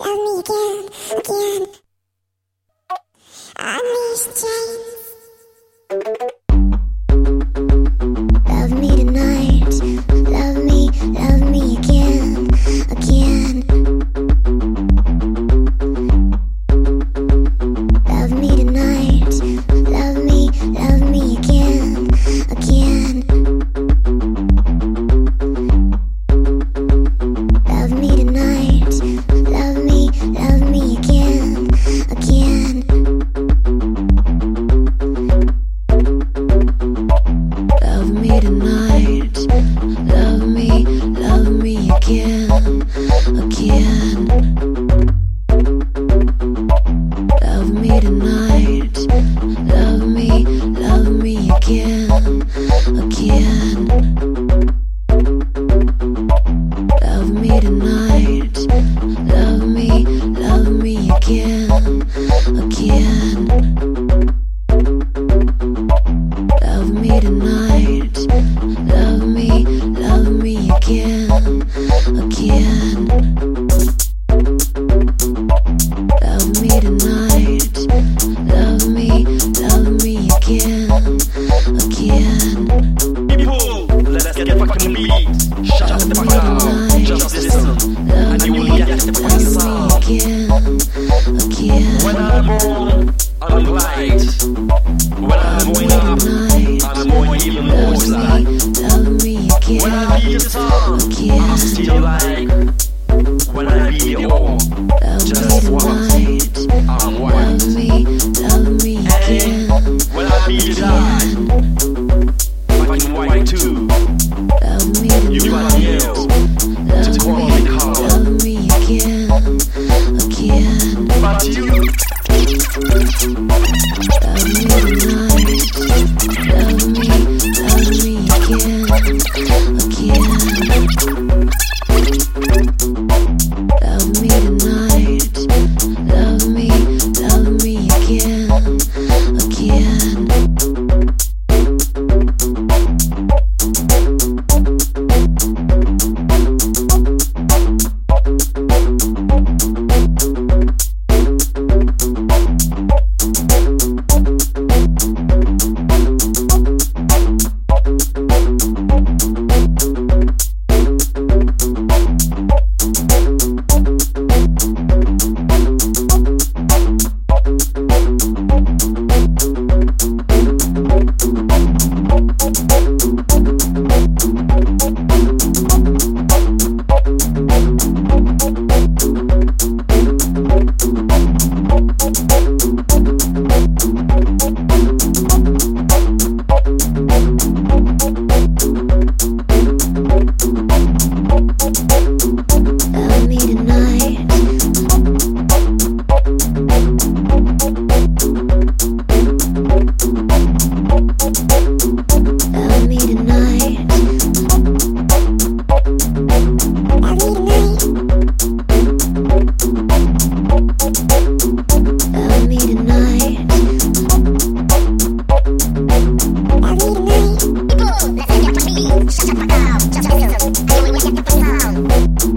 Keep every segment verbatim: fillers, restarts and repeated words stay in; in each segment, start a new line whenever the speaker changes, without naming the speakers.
love me again, again. I miss Jane. Love me tonight, love me, love me again, again. Love me tonight, love me, love me again, again. Love me tonight, love me, love me again, again. Love me tonight, love me, love me again, again. Love me tonight, love me, love me again, again. Love me tonight, love me, love me again, again. Love me tonight, love me, love me again, again. Love me tonight, love me, love me again, again.
People, let's get back on the beat. Shut the fuck up, just listen, and you will get the fucking sound.
Again, again.
When I'm born, I'm light. When I'm going up, I'm going even more light.
Love me again,
When I be the sun, I'm still like. When I be the all, just what? I'm white.
love me, love me again.
And when I be the dark, I'm white too.
Love me
You
tonight,
are yellow.
love
call
me,
me calm.
love me again, again.
But you,
Love me tonight, love me, love me again, again. Love me tonight, love me, love me again, again. Love me tonight, love me tonight, love me tonight, love me tonight, love me tonight. People, let's get the beat. Shut the fuck up, just listen, and you will get the sound.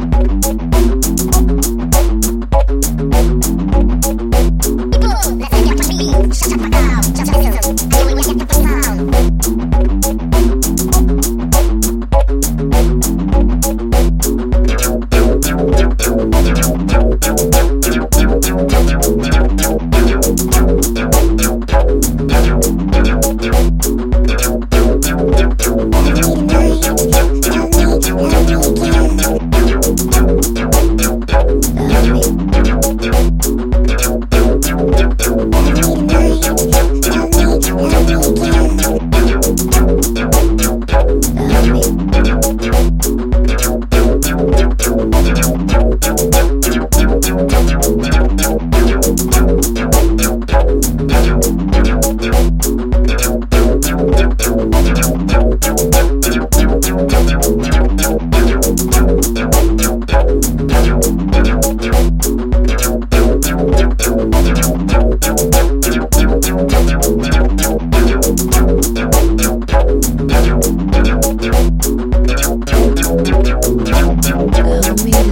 People, let's get the beat. Shut the fuck up, just listen, and you will get the sound. Love me